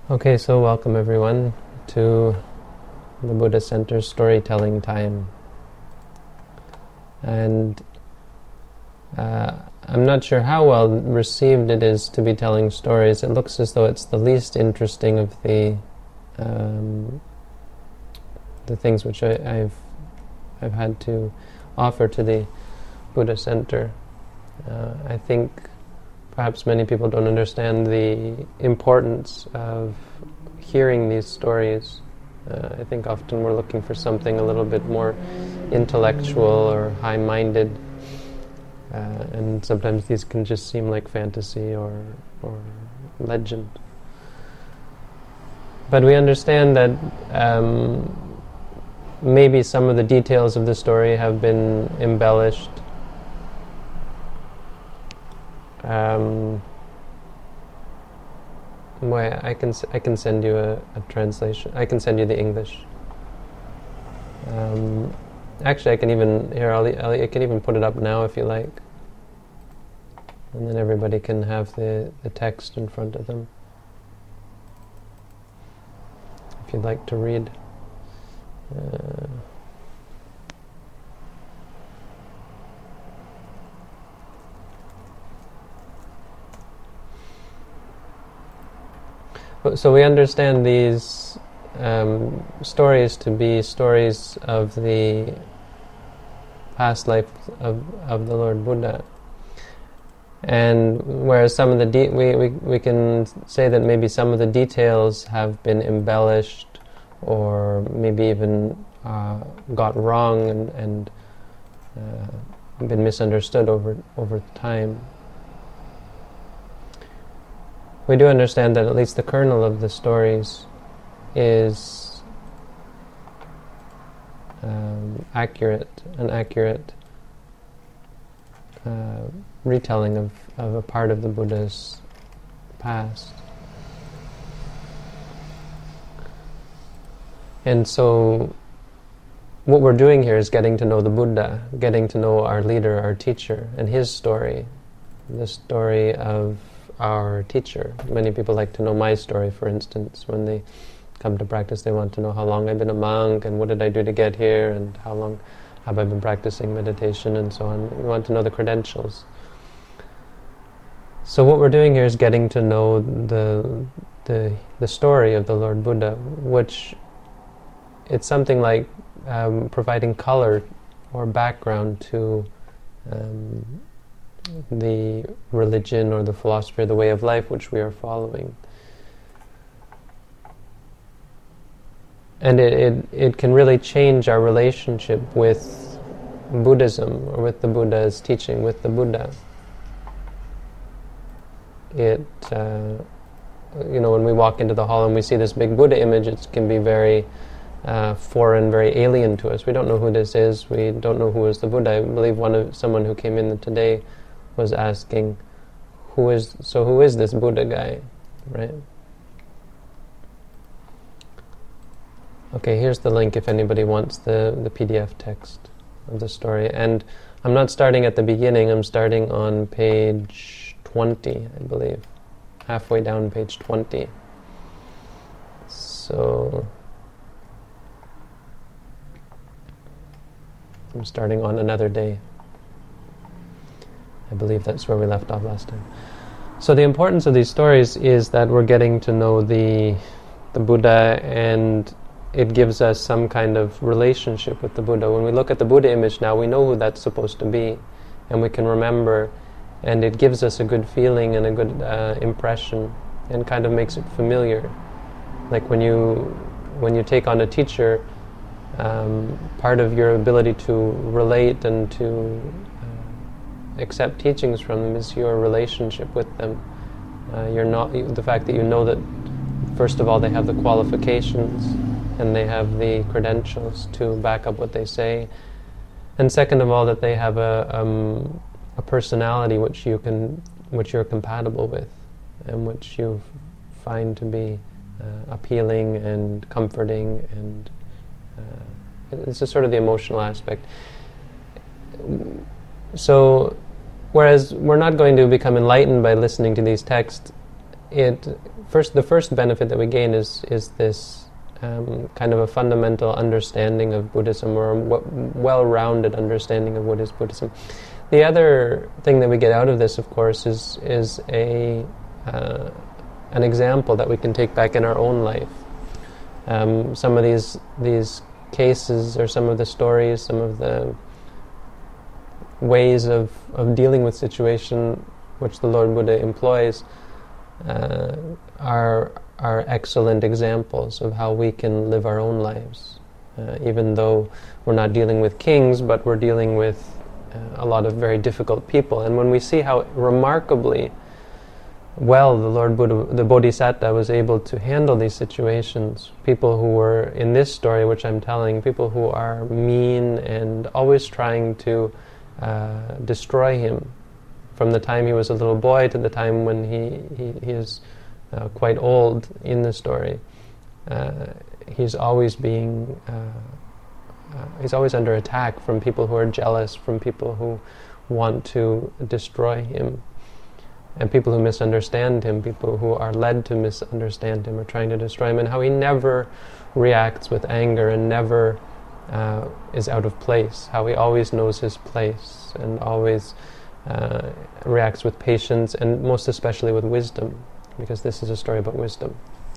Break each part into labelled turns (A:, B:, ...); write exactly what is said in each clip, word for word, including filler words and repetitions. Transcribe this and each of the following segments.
A: Okay, so welcome everyone to the Buddha Center storytelling time. And uh, I'm not sure how well received it is to be telling stories. It looks as though it's the least interesting of the um, the things which I, I've I've had to offer to the Buddha Center. Uh, I think perhaps many people don't understand the importance of hearing these stories. Uh, I think often we're looking for something a little bit more intellectual or high-minded, uh, and sometimes these can just seem like fantasy or, or legend. But we understand that um, maybe some of the details of the story have been embellished. Um, well, I can I can send you a, a translation. I can send you the English. Um, actually, I can even here. I'll, I'll, I can even put it up now if you like, and then everybody can have the the text in front of them. If you'd like to read. Uh, So we understand these um, stories to be stories of the past life of, of the Lord Buddha. And whereas some of the de- we, we we can say that maybe some of the details have been embellished or maybe even uh, got wrong and, and uh, been misunderstood over over time. We do understand that at least the kernel of the stories is um, accurate, an accurate uh, retelling of, of a part of the Buddha's past. And so what we're doing here is getting to know the Buddha, getting to know our leader, our teacher, and his story, the story of our teacher. Many people like to know my story, for instance. When they come to practice, they want to know how long I've been a monk and what did I do to get here and how long have I been practicing meditation and so on. We want to know the credentials. So what we're doing here is getting to know the the the story of the Lord Buddha, which it's something like um, providing color or background to um, the religion or the philosophy or the way of life which we are following. And it, it, it can really change our relationship with Buddhism or with the Buddha's teaching, with the Buddha. It, uh, you know, when we walk into the hall and we see this big Buddha image, it can be very uh, foreign, very alien to us. We don't know who this is. We don't know who is the Buddha. I believe one of someone who came in today was asking, who is so who is this Buddha guy, right? Okay, here's the link if anybody wants the, the P D F text of the story. And I'm not starting at the beginning, I'm starting on page twenty, I believe. Halfway down page twenty. So I'm starting on another day. I believe that's where we left off last time. So the importance of these stories is that we're getting to know the the Buddha, and it gives us some kind of relationship with the Buddha. When we look at the Buddha image now, we know who that's supposed to be, and we can remember, and it gives us a good feeling and a good uh, impression, and kind of makes it familiar. Like when you when you take on a teacher, um, part of your ability to relate and to accept teachings from them is your relationship with them. Uh, you're not the fact that you know that first of all they have the qualifications and they have the credentials to back up what they say, and second of all that they have a um, a personality which you can which you're compatible with and which you find to be uh, appealing and comforting, and uh, it's just sort of the emotional aspect. So whereas we're not going to become enlightened by listening to these texts, it first the first benefit that we gain is is this um, kind of a fundamental understanding of Buddhism, or a w- well-rounded understanding of what is Buddhism. The other thing that we get out of this, of course, is is a uh, an example that we can take back in our own life. Um, some of these these cases, or some of the stories, some of the ways of, of dealing with situation which the Lord Buddha employs uh, are are excellent examples of how we can live our own lives. Uh, even though we're not dealing with kings, but we're dealing with uh, a lot of very difficult people. And when we see how remarkably well the Lord Buddha, the Bodhisattva, was able to handle these situations, people who were, in this story which I'm telling, people who are mean and always trying to uh, destroy him, from the time he was a little boy to the time when he, he, he is uh, quite old in the story. Uh, he's always being, uh, uh, he's always under attack from people who are jealous, from people who want to destroy him. And people who misunderstand him, people who are led to misunderstand him or trying to destroy him, and how he never reacts with anger and never uh, is out of place, how he always knows his place and always uh, reacts with patience, and most especially with wisdom, because this is a story about wisdom.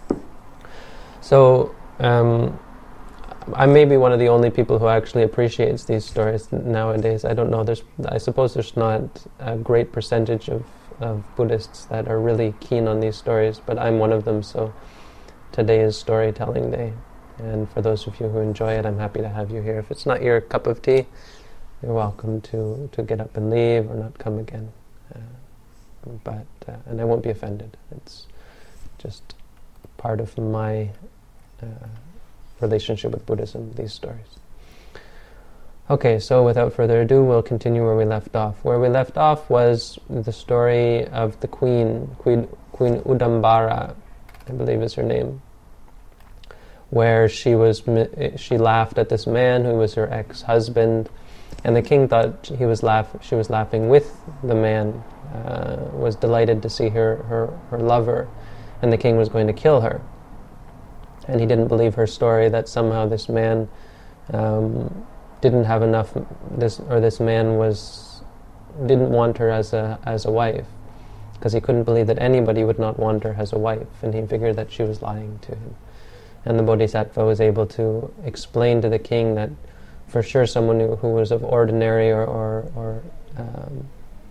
A: So um, I may be one of the only people who actually appreciates these stories nowadays. I don't know. There's, I suppose there's not a great percentage of of Buddhists that are really keen on these stories, but I'm one of them, so today is storytelling day. And for those of you who enjoy it, I'm happy to have you here. If it's not your cup of tea, you're welcome to, to get up and leave or not come again. Uh, but uh, and I won't be offended. It's just part of my uh, relationship with Buddhism, these stories. Okay, so without further ado, we'll continue where we left off. Where we left off was the story of the queen, Queen, Queen Udambara, I believe is her name, where she was she laughed at this man who was her ex-husband, and the king thought he was laugh she was laughing with the man, uh, was delighted to see her, her, her lover, and the king was going to kill her. And he didn't believe her story that somehow this man um, didn't have enough, this or this man was didn't want her as a as a wife, because he couldn't believe that anybody would not want her as a wife, and he figured that she was lying to him. And the Bodhisattva was able to explain to the king that for sure someone who, who was of ordinary or or, or um,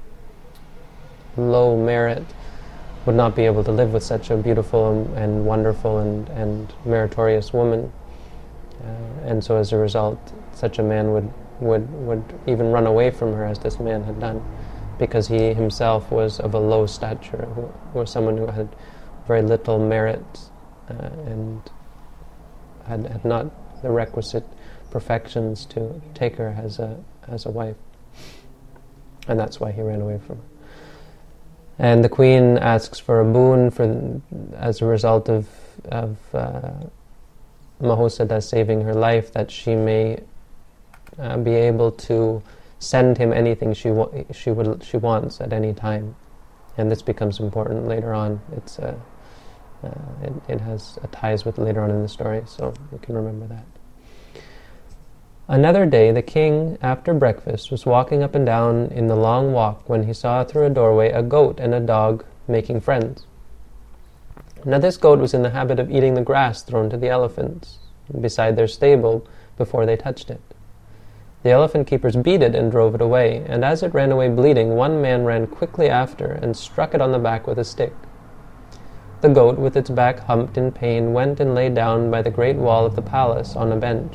A: low merit would not be able to live with such a beautiful and, and wonderful and, and meritorious woman. Uh, and so as a result, such a man would, would, would even run away from her, as this man had done, because he himself was of a low stature, who was someone who had very little merit uh, and had, had not the requisite perfections to take her as a as a wife. And that's why he ran away from her. And the queen asks for a boon for as a result of of uh, Mahosada saving her life, that she may uh, be able to send him anything she wa- she would she wants at any time, and this becomes important later on. It's uh, uh, it, it has uh, ties with later on in the story, so you can remember that. Another day, the king, after breakfast, was walking up and down in the long walk when he saw through a doorway a goat and a dog making friends. Now this goat was in the habit of eating the grass thrown to the elephants beside their stable before they touched it. The elephant keepers beat it and drove it away, and as it ran away bleeding, one man ran quickly after and struck it on the back with a stick. The goat, with its back humped in pain, went and lay down by the great wall of the palace on a bench.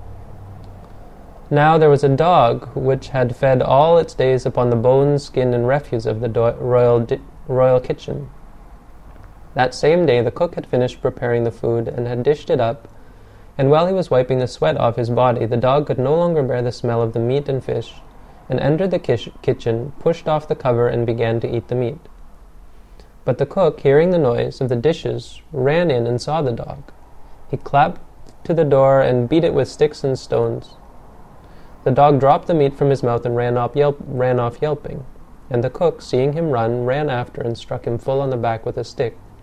A: Now there was a dog which had fed all its days upon the bones, skin, and refuse of the do- royal di- royal kitchen. That same day the cook had finished preparing the food and had dished it up, and while he was wiping the sweat off his body, the dog could no longer bear the smell of the meat and fish, and entered the kish- kitchen, pushed off the cover, and began to eat the meat. But the cook, hearing the noise of the dishes, ran in and saw the dog. He clapped to the door and beat it with sticks and stones. The dog dropped the meat from his mouth and ran off, yelp- ran off yelping, and the cook, seeing him run, ran after and struck him full on the back with a stick,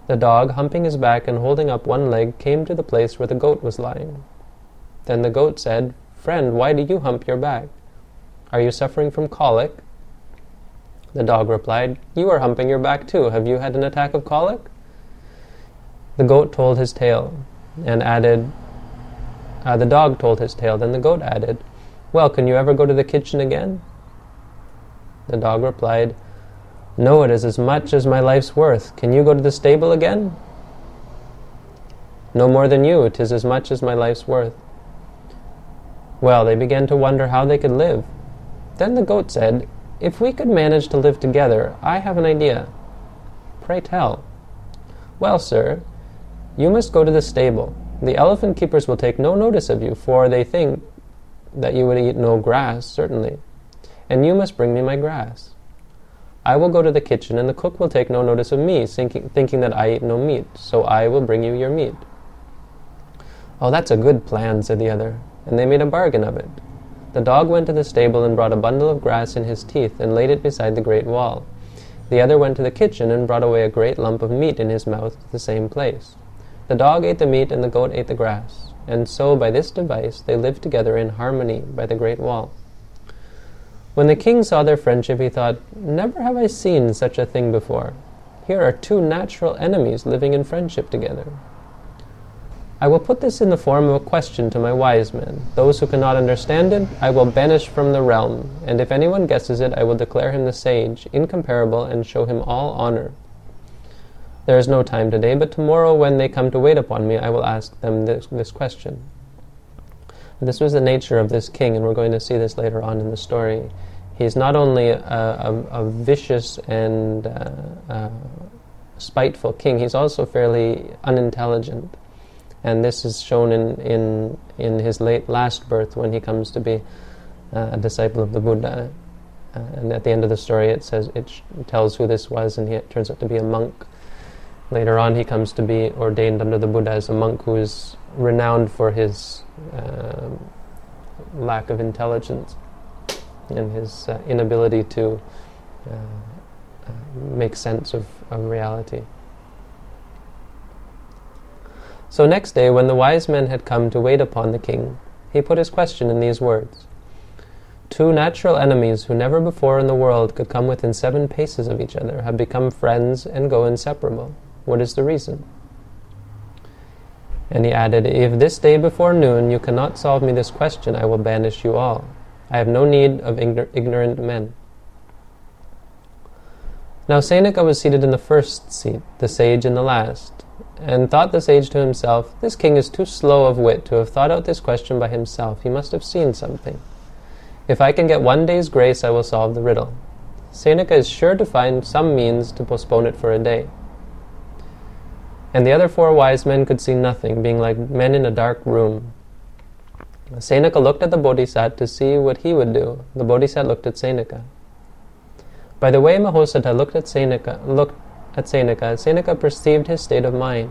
A: The dog, humping his back and holding up one leg, came to the place where the goat was lying. Then the goat said, "Friend, why do you hump your back? Are you suffering from colic?" The dog replied, "You are humping your back too. Have you had an attack of colic?" The goat told his tale and added, uh, the dog told his tale. Then the goat added, "Well, can you ever go to the kitchen again?" The dog replied, "No, it is as much as my life's worth. Can you go to the stable again?" "No more than you. 'Tis as much as my life's worth." Well, they began to wonder how they could live. Then the goat said, "If we could manage to live together, I have an idea." "Pray tell." "Well, sir, you must go to the stable. The elephant keepers will take no notice of you, for they think that you would eat no grass, certainly. And you must bring me my grass. I will go to the kitchen, and the cook will take no notice of me, thinking, thinking that I eat no meat, so I will bring you your meat." "Oh, that's a good plan," said the other, and they made a bargain of it. The dog went to the stable and brought a bundle of grass in his teeth and laid it beside the great wall. The other went to the kitchen and brought away a great lump of meat in his mouth to the same place. The dog ate the meat and the goat ate the grass, and so by this device they lived together in harmony by the great wall. When the king saw their friendship, he thought, "Never have I seen such a thing before. Here are two natural enemies living in friendship together. I will put this in the form of a question to my wise men. Those who cannot understand it, I will banish from the realm, and if anyone guesses it, I will declare him the sage, incomparable, and show him all honor. There is no time today, but tomorrow when they come to wait upon me, I will ask them this, this question." This was the nature of this king, and we're going to see this later on in the story. He's not only a, a, a vicious and uh, uh, spiteful king, he's also fairly unintelligent. And this is shown in, in, in his late last birth when he comes to be uh, a disciple of the Buddha. Uh, and at the end of the story it says it, sh- it tells who this was, and he it turns out to be a monk. Later on he comes to be ordained under the Buddha as a monk who is renowned for his uh, lack of intelligence and his uh, inability to uh, uh, make sense of, of reality. So next day, when the wise men had come to wait upon the king, he put his question in these words: "Two natural enemies who never before in the world could come within seven paces of each other have become friends and go inseparable. What is the reason?" And he added, "If this day before noon you cannot solve me this question, I will banish you all. I have no need of ignor- ignorant men." Now Seneca was seated in the first seat, the sage in the last. And thought the sage to himself, "This king is too slow of wit to have thought out this question by himself. He must have seen something. If I can get one day's grace, I will solve the riddle. Seneca is sure to find some means to postpone it for a day." And the other four wise men could see nothing, being like men in a dark room. Seneca looked at the Bodhisattva to see what he would do. The Bodhisattva looked at Seneca. By the way Mahosata looked at Seneca, looked at Seneca, Seneca perceived his state of mind.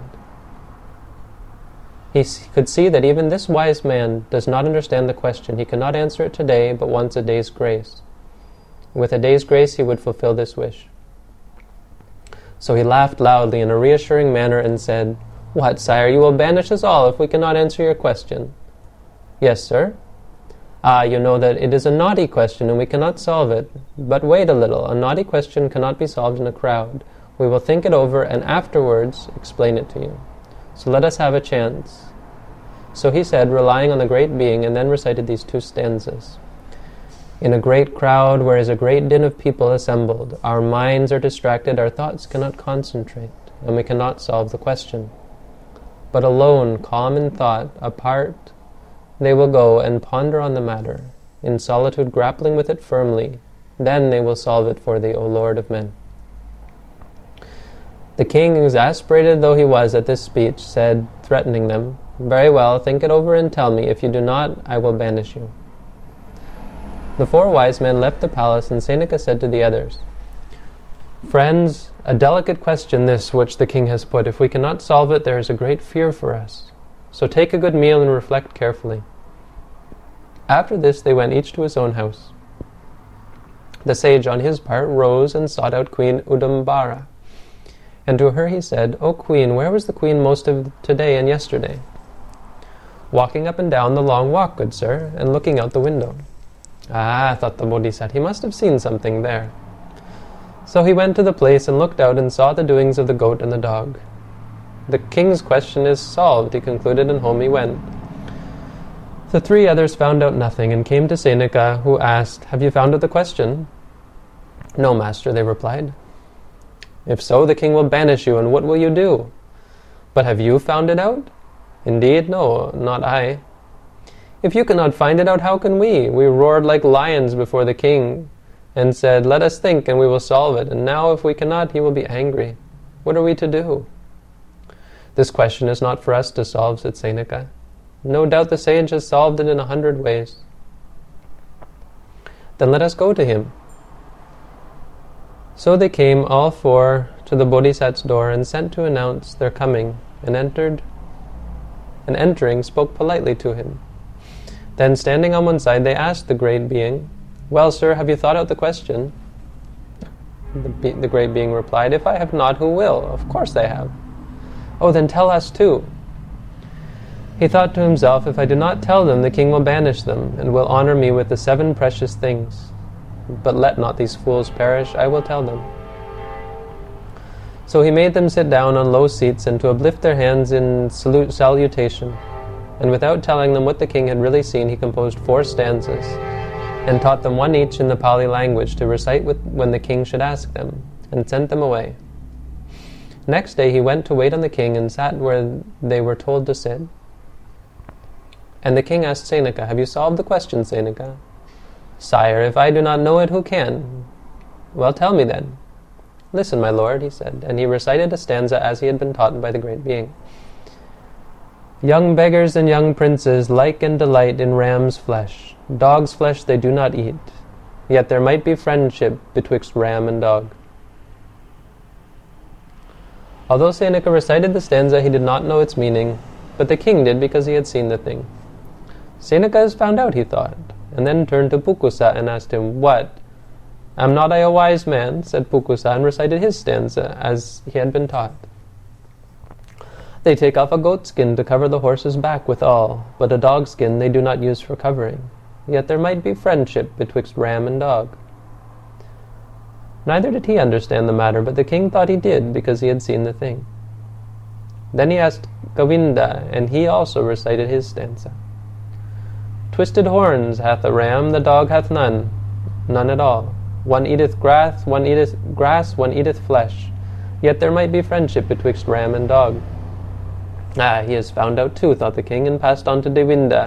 A: He s- could see that even this wise man does not understand the question. He cannot answer it today, but wants a day's grace. With a day's grace, he would fulfill this wish. So he laughed loudly in a reassuring manner and said, "What, sire, you will banish us all if we cannot answer your question?" "Yes, sir." "Ah, you know that it is a naughty question and we cannot solve it. But wait a little. A naughty question cannot be solved in a crowd. We will think it over and afterwards explain it to you. So let us have a chance." So he said, relying on the great being, and then recited these two stanzas. "In a great crowd where is a great din of people assembled, our minds are distracted, our thoughts cannot concentrate, and we cannot solve the question. But alone, calm in thought, apart, they will go and ponder on the matter, in solitude grappling with it firmly. Then they will solve it for thee, O Lord of men." The king, exasperated though he was at this speech, said, threatening them, "Very well, think it over and tell me. If you do not, I will banish you." The four wise men left the palace, and Seneca said to the others, "Friends, a delicate question this which the king has put. If we cannot solve it, there is a great fear for us. So take a good meal and reflect carefully." After this they went each to his own house. The sage, on his part, rose and sought out Queen Udambara. And to her he said, "O Queen, where was the Queen most of today and yesterday?" "Walking up and down the long walk, good sir, and looking out the window." "Ah," thought the Bodhisattva, "he must have seen something there." So he went to the place and looked out and saw the doings of the goat and the dog. "The king's question is solved," he concluded, and home he went. The three others found out nothing and came to Seneca, who asked, "Have you found out the question?" "No, master," they replied. "If so, the king will banish you, and what will you do?" "But have you found it out?" "Indeed, no, not I." "If you cannot find it out, how can we? We roared like lions before the king and said, 'Let us think, and we will solve it.' And now, if we cannot, he will be angry. What are we to do?" "This question is not for us to solve," said Seneca. "No doubt the sage has solved it in a hundred ways." "Then let us go to him." So they came, all four, to the Bodhisattva's door and sent to announce their coming, and entered, and entering spoke politely to him. Then, standing on one side, they asked the great being, "Well, sir, have you thought out the question?" The, be- the great being replied, "If I have not, who will? Of course I have." "Oh, then tell us too." He thought to himself, "If I do not tell them, the king will banish them, and will honor me with the seven precious things. But let not these fools perish, I will tell them." So he made them sit down on low seats and to uplift their hands in salute, salutation. And without telling them what the king had really seen, he composed four stanzas, and taught them one each in the Pali language to recite with, when the king should ask them, and sent them away. Next day he went to wait on the king and sat where they were told to sit. And the king asked Seneca, "Have you solved the question, Seneca?" "Sire, if I do not know it, who can?" "Well, tell me then." "Listen, my lord," he said, and he recited a stanza as he had been taught by the great being. "Young beggars and young princes like and delight in ram's flesh. Dog's flesh they do not eat, yet there might be friendship betwixt ram and dog." Although Seneca recited the stanza, he did not know its meaning, but the king did because he had seen the thing. "Seneca has found out," he thought, and then turned to Pukusa and asked him, "What? Am not I a wise man?" said Pukusa, and recited his stanza as he had been taught. "They take off a goat skin to cover the horse's back withal, but a dog skin they do not use for covering. Yet there might be friendship betwixt ram and dog." Neither did he understand the matter, but the king thought he did, because he had seen the thing. Then he asked Govinda, and he also recited his stanza. "Twisted horns hath a ram, the dog hath none, none at all. One eateth grass, one eateth grass, one eateth flesh. Yet there might be friendship betwixt ram and dog." "Ah, he has found out too," thought the king, and passed on to Devinda,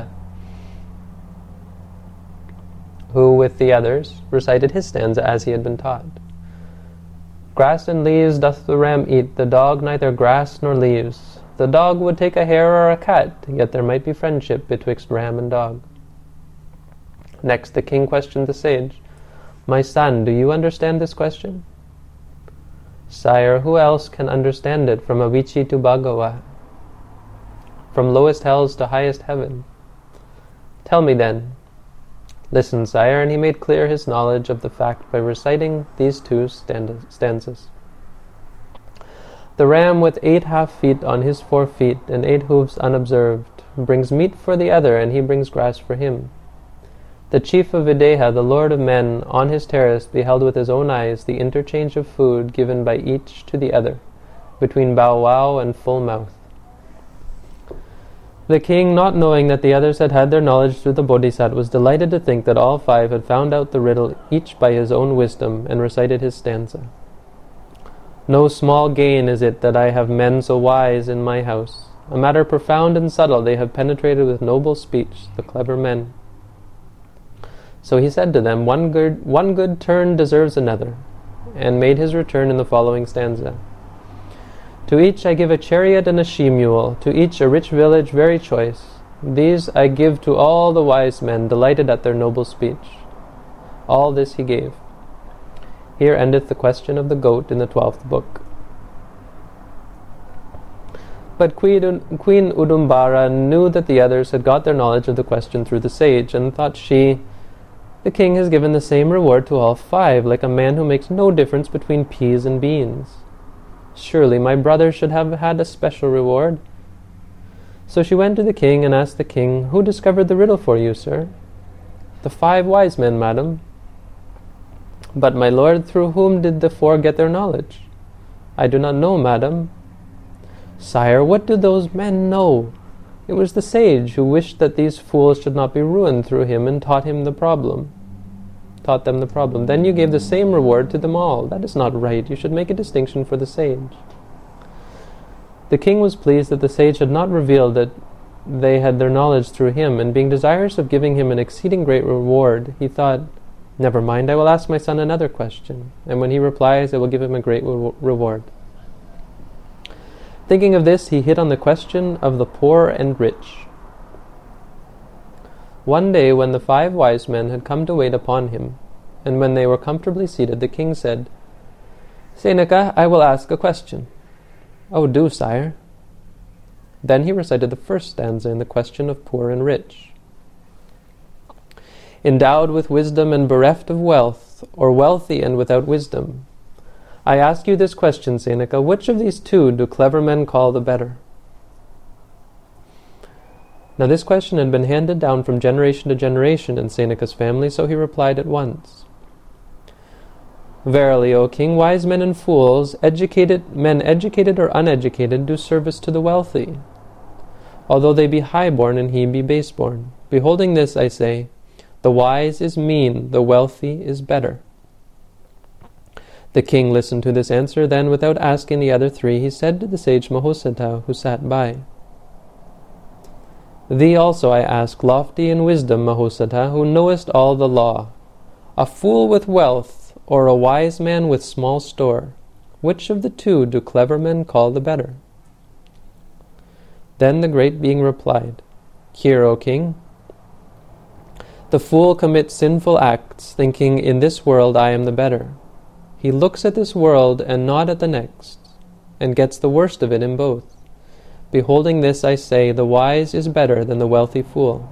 A: who, with the others, recited his stanza as he had been taught. "Grass and leaves doth the ram eat, the dog neither grass nor leaves. The dog would take a hare or a cat, yet there might be friendship betwixt ram and dog." Next the king questioned the sage, "My son, do you understand this question?" "Sire, who else can understand it from Avicii to Bhagawa, from lowest hells to highest heaven?" "Tell me then." "Listen, sire," and he made clear his knowledge of the fact by reciting these two stanzas. "The ram with eight half feet on his four feet and eight hooves unobserved brings meat for the other, and he brings grass for him. The chief of Videha, the lord of men, on his terrace beheld with his own eyes the interchange of food given by each to the other, between bow wow and full mouth. The king, not knowing that the others had had their knowledge through the Bodhisattva, was delighted to think that all five had found out the riddle, each by his own wisdom, and recited his stanza. "No small gain is it that I have men so wise in my house. A matter profound and subtle they have penetrated with noble speech, the clever men." So he said to them, one good, one good turn deserves another, and made his return in the following stanza. "To each I give a chariot and a she-mule, to each a rich village very choice. These I give to all the wise men, delighted at their noble speech." All this he gave. Here endeth the question of the goat in the twelfth book. But Queen Udumbara knew that the others had got their knowledge of the question through the sage, and thought she, "The king has given the same reward to all five, like a man who makes no difference between peas and beans." Surely my brother should have had a special reward." So she went to the king and asked the king, "Who discovered the riddle for you, sir?" "The five wise men, madam." "But, my lord, through whom did the four get their knowledge?" "I do not know, madam." "Sire, what do those men know? It was the sage who wished that these fools should not be ruined through him and taught him the problem. Taught them the problem. Then you gave the same reward to them all. That is not right. You should make a distinction for the sage." The king was pleased that the sage had not revealed that they had their knowledge through him, and being desirous of giving him an exceeding great reward, he thought, "Never mind, I will ask my son another question, and when he replies, I will give him a great re- reward." Thinking of this, he hit on the question of the poor and rich. One day, when the five wise men had come to wait upon him, and when they were comfortably seated, the king said, "Seneca, I will ask a question." "Oh, do, sire." Then he recited the first stanza in the question of poor and rich. "Endowed with wisdom and bereft of wealth, or wealthy and without wisdom, I ask you this question, Seneca, which of these two do clever men call the better?" Now this question had been handed down from generation to generation in Seneca's family, so he replied at once. "Verily, O king, wise men and fools, educated men educated or uneducated, do service to the wealthy, although they be high-born and he be base-born. Beholding this, I say, the wise is mean, the wealthy is better." The king listened to this answer, then, without asking the other three, he said to the sage Mahusada, who sat by, "Thee also I ask, lofty in wisdom, Mahusada, who knowest all the law, a fool with wealth, or a wise man with small store, which of the two do clever men call the better?" Then the great being replied, "Hear, O king. The fool commits sinful acts, thinking, in this world I am the better. He looks at this world and not at the next, and gets the worst of it in both. Beholding this, I say, the wise is better than the wealthy fool."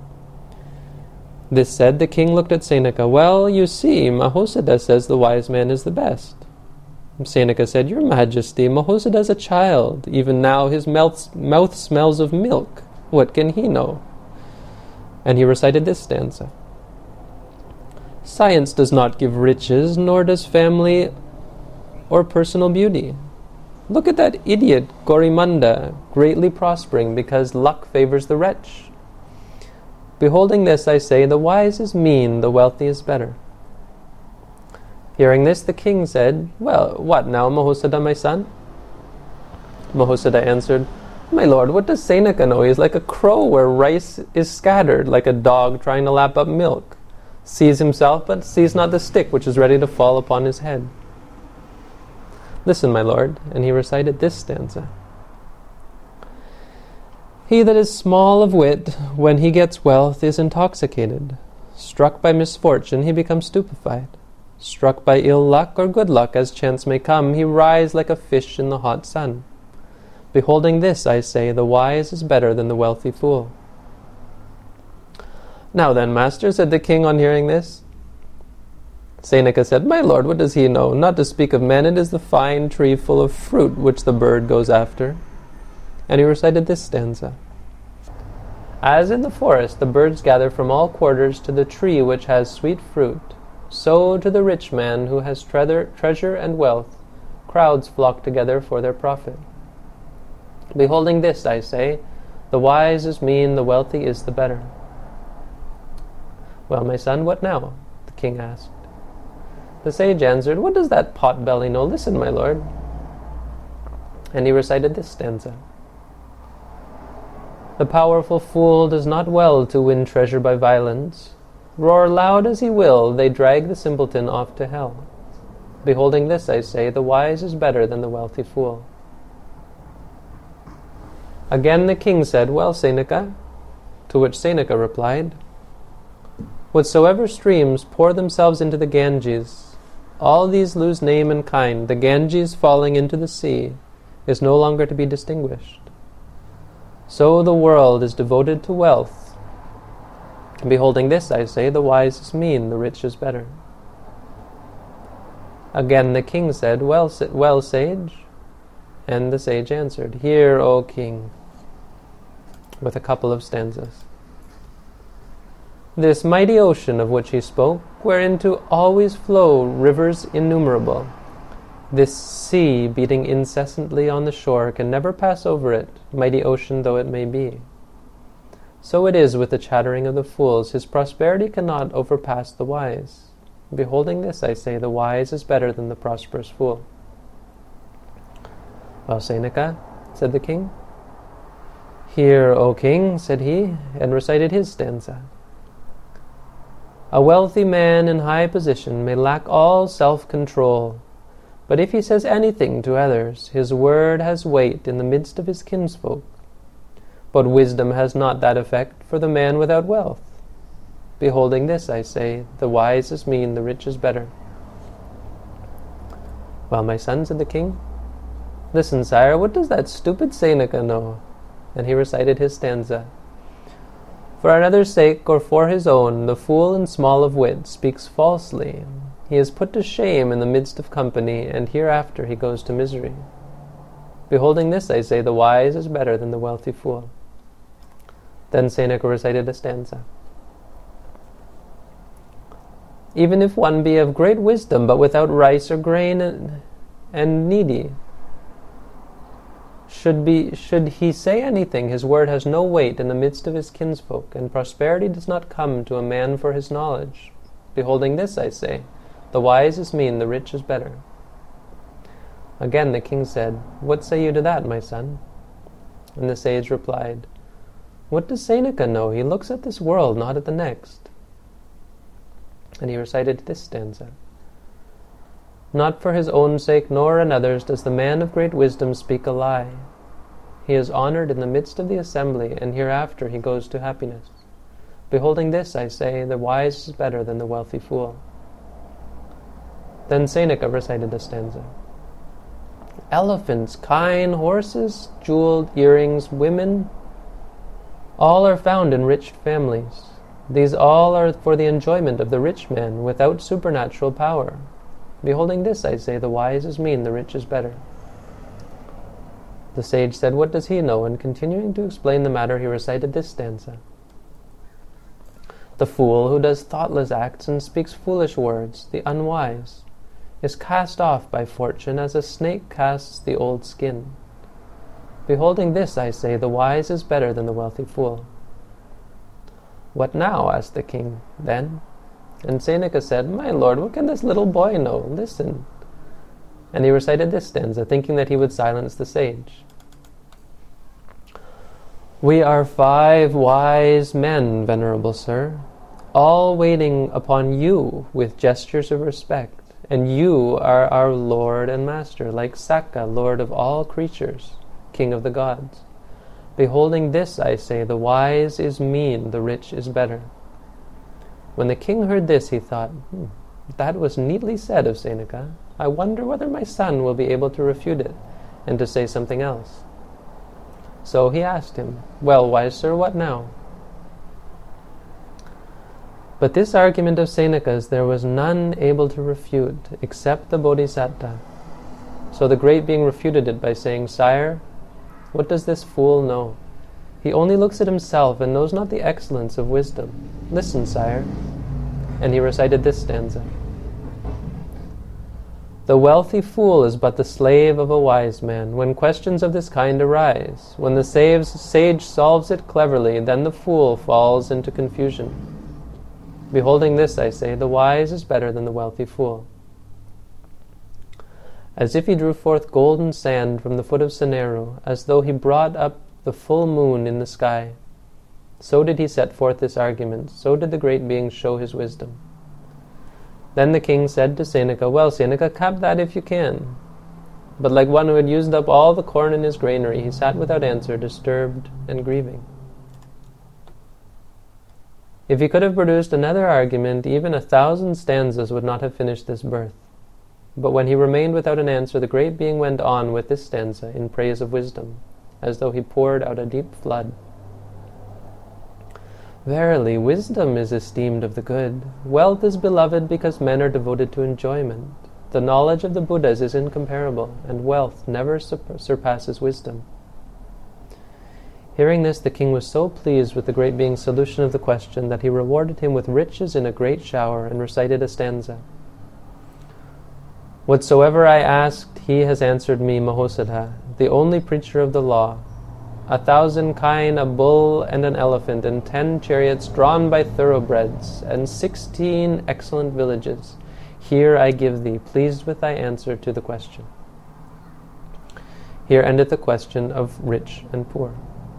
A: This said, the king looked at Seneca. "Well, you see, Mahusada says the wise man is the best." Seneca said, "Your Majesty, Mahusada is a child. Even now his mouth, mouth smells of milk. What can he know?" And he recited this stanza. "Science does not give riches, nor does family or personal beauty. Look at that idiot Gorimunda, greatly prospering because luck favors the wretch. Beholding this, I say, the wise is mean, the wealthy is better." Hearing this, the king said, "Well, what now, Mahusada, my son?" Mahusada answered, "My lord, what does Seneca know? He is like a crow where rice is scattered, like a dog trying to lap up milk. Sees himself, but sees not the stick which is ready to fall upon his head. Listen, my lord," and he recited this stanza. "He that is small of wit, when he gets wealth, is intoxicated. Struck by misfortune, he becomes stupefied. Struck by ill luck or good luck, as chance may come, he rise like a fish in the hot sun. Beholding this, I say, the wise is better than the wealthy fool." "Now then, master," said the king on hearing this. Seneca said, "My lord, what does he know? Not to speak of men, it is the fine tree full of fruit which the bird goes after." And he recited this stanza. "As in the forest the birds gather from all quarters to the tree which has sweet fruit, so to the rich man who has treasure, treasure and wealth, crowds flock together for their profit. Beholding this, I say, the wise is mean, the wealthy is the better." "Well, my son, what now?" the king asked. The sage answered, "What does that pot-belly know? Listen, my lord." And he recited this stanza. "The powerful fool does not well to win treasure by violence. Roar loud as he will, they drag the simpleton off to hell. Beholding this, I say, the wise is better than the wealthy fool." Again the king said, "Well, Seneca," to which Seneca replied, "Whatsoever streams pour themselves into the Ganges, all these lose name and kind. The Ganges falling into the sea is no longer to be distinguished. So the world is devoted to wealth. Beholding this, I say, the wise is mean, the rich is better." Again the king said, well, well, sage, And the sage answered, "Hear, O king," with a couple of stanzas. This mighty ocean of which he spoke, whereinto always flow rivers innumerable, this sea beating incessantly on the shore can never pass over it, mighty ocean though it may be. So it is with the chattering of the fools, his prosperity cannot overpass the wise. Beholding this, I say, the wise is better than the prosperous fool. Well, Seneca, said the king. Hear, O king, said he, and recited his stanza. A wealthy man in high position may lack all self-control, but if he says anything to others, his word has weight in the midst of his kinsfolk. But wisdom has not that effect for the man without wealth. Beholding this, I say, the wise is mean, the rich is better. Well, my son, said the king, listen, sire, what does that stupid Seneca know? And he recited his stanza. For another's sake, or for his own, the fool and small of wit speaks falsely. He is put to shame in the midst of company, and hereafter he goes to misery. Beholding this, I say, the wise is better than the wealthy fool. Then Seneca recited a stanza. Even if one be of great wisdom, but without rice or grain and, and needy, should be should he say anything, his word has no weight in the midst of his kinsfolk, and prosperity does not come to a man for his knowledge. Beholding this, I say, the wise is mean, the rich is better. Again the king said, What say you to that, my son? And the sage replied, What does Seneca know? He looks at this world, not at the next. And he recited this stanza. Not for his own sake nor another's does the man of great wisdom speak a lie. He is honored in the midst of the assembly, and hereafter he goes to happiness. Beholding this, I say, the wise is better than the wealthy fool. Then Seneca recited a stanza. Elephants, kine, horses, jeweled earrings, women, all are found in rich families. These all are for the enjoyment of the rich man without supernatural power. Beholding this, I say, the wise is mean, the rich is better. The sage said, What does he know? And continuing to explain the matter, he recited this stanza. The fool who does thoughtless acts and speaks foolish words, the unwise, is cast off by fortune as a snake casts the old skin. Beholding this, I say, the wise is better than the wealthy fool. What now? Asked the king. Then? And Seneca said, My lord, what can this little boy know? Listen. And he recited this stanza, thinking that he would silence the sage. We are five wise men, venerable sir, all waiting upon you with gestures of respect, and you are our lord and master, like Sakka, lord of all creatures, king of the gods. Beholding this, I say, the wise is mean, the rich is better. When the king heard this, he thought, hmm, that was neatly said of Seneca. I wonder whether my son will be able to refute it, and to say something else. So he asked him, Well, wise sir, what now? But this argument of Seneca's there was none able to refute, except the Bodhisattva. So the great being refuted it by saying, Sire, what does this fool know? He only looks at himself and knows not the excellence of wisdom. Listen, sire. And he recited this stanza. The wealthy fool is but the slave of a wise man. When questions of this kind arise, when the sage solves it cleverly, then the fool falls into confusion. Beholding this, I say, the wise is better than the wealthy fool. As if he drew forth golden sand from the foot of Seneru, as though he brought up the full moon in the sky, so did he set forth this argument, so did the great being show his wisdom. Then the king said to Seneca, Well, Seneca, cap that if you can. But like one who had used up all the corn in his granary, he sat without answer, disturbed and grieving. If he could have produced another argument, even a thousand stanzas would not have finished this birth. But when he remained without an answer, the great being went on with this stanza in praise of wisdom, as though he poured out a deep flood. Verily, wisdom is esteemed of the good. Wealth is beloved because men are devoted to enjoyment. The knowledge of the Buddhas is incomparable, and wealth never surpasses wisdom. Hearing this, the king was so pleased with the great being's solution of the question that he rewarded him with riches in a great shower and recited a stanza. Whatsoever I asked, he has answered me, Mahosodha, the only preacher of the law. A thousand kine, a bull and an elephant, and ten chariots drawn by thoroughbreds, and sixteen excellent villages. Here I give thee, pleased with thy answer to the question. Here endeth the question of rich and poor.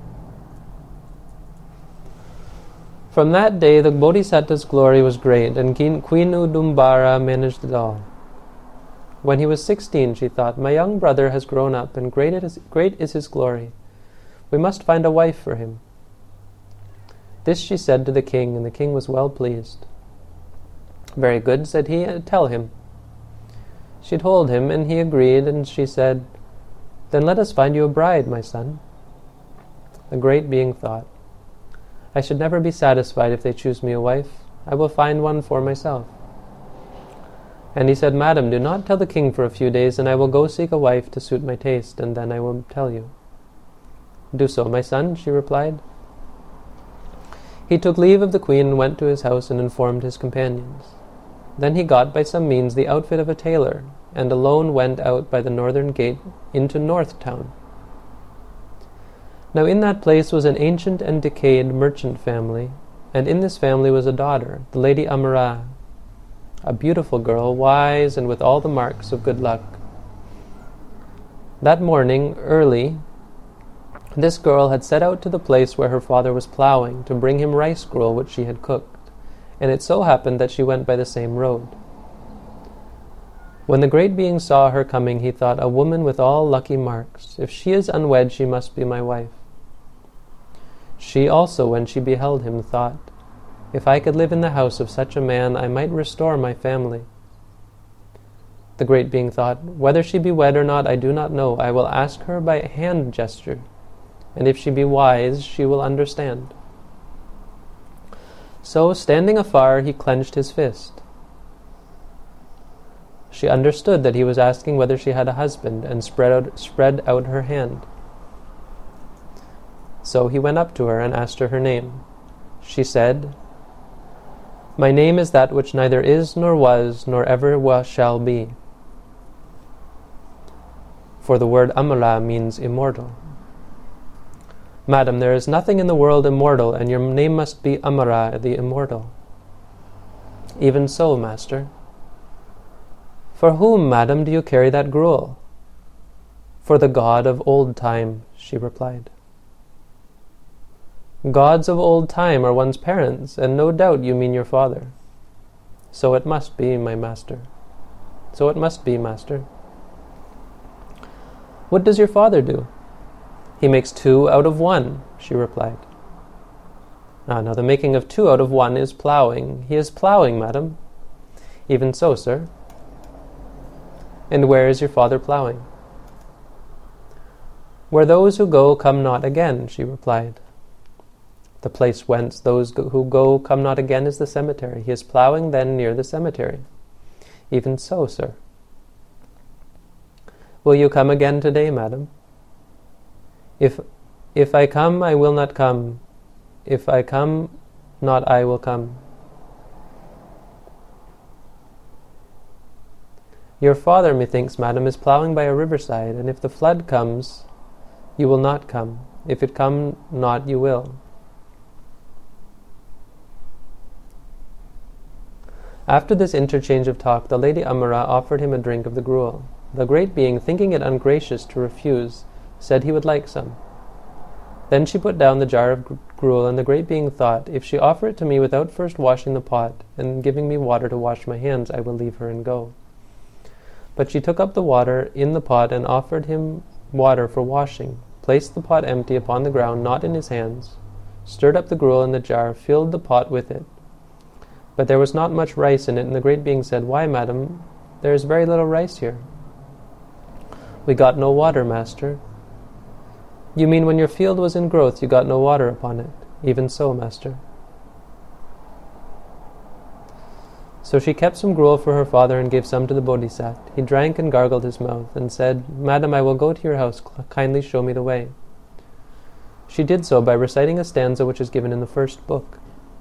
A: From that day the Bodhisattva's glory was great, and Queen Udumbara managed it all. When he was sixteen, she thought, my young brother has grown up, and great is, great is his glory. We must find a wife for him. This she said to the king, and the king was well pleased. Very good, said he, tell him. She told him, and he agreed, and she said, then let us find you a bride, my son. The great being thought, I should never be satisfied if they choose me a wife. I will find one for myself. And he said, Madam, do not tell the king for a few days, and I will go seek a wife to suit my taste, and then I will tell you. Do so, my son, she replied. He took leave of the queen and went to his house and informed his companions. Then he got by some means the outfit of a tailor, and alone went out by the northern gate into North Town. Now in that place was an ancient and decayed merchant family, and in this family was a daughter, the Lady Amara, a beautiful girl, wise and with all the marks of good luck. That morning, early, this girl had set out to the place where her father was ploughing to bring him rice gruel which she had cooked, and it so happened that she went by the same road. When the great being saw her coming, he thought, a woman with all lucky marks. If she is unwed, she must be my wife. She also, when she beheld him, thought, if I could live in the house of such a man, I might restore my family. The great being thought, whether she be wed or not, I do not know. I will ask her by a hand gesture, and if she be wise, she will understand. So, standing afar, he clenched his fist. She understood that he was asking whether she had a husband, and spread out, spread out her hand. So he went up to her and asked her her name. She said, my name is that which neither is, nor was, nor ever wa- shall be. For the word Amara means immortal. Madam, there is nothing in the world immortal, and your name must be Amara, the immortal. Even so, master. For whom, madam, do you carry that gruel? For the god of old time, she replied. Gods of old time are one's parents, and no doubt you mean your father. So it must be, my master. So it must be, master. What does your father do? He makes two out of one, she replied. Ah, now the making of two out of one is ploughing. He is ploughing, madam. Even so, sir. And where is your father ploughing? Where those who go come not again, she replied. The place whence those go- who go come not again is the cemetery. He is ploughing then near the cemetery. Even so, sir. Will you come again today, madam? If if I come, I will not come. If I come not, I will come. Your father, methinks, madam, is ploughing by a riverside, and if the flood comes, you will not come. If it come not, you will. After this interchange of talk, the Lady Amara offered him a drink of the gruel. The great being, thinking it ungracious to refuse, said he would like some. Then she put down the jar of gruel, and the great being thought, if she offer it to me without first washing the pot, and giving me water to wash my hands, I will leave her and go. But she took up the water in the pot, and offered him water for washing, placed the pot empty upon the ground, not in his hands, stirred up the gruel in the jar, filled the pot with it. But there was not much rice in it, and the great being said, why, madam, there is very little rice here. We got no water, master. You mean when your field was in growth, you got no water upon it. Even so, master. So she kept some gruel for her father and gave some to the Bodhisat. He drank and gargled his mouth and said, "Madam, I will go to your house. Kindly show me the way." She did so by reciting a stanza which is given in the first book.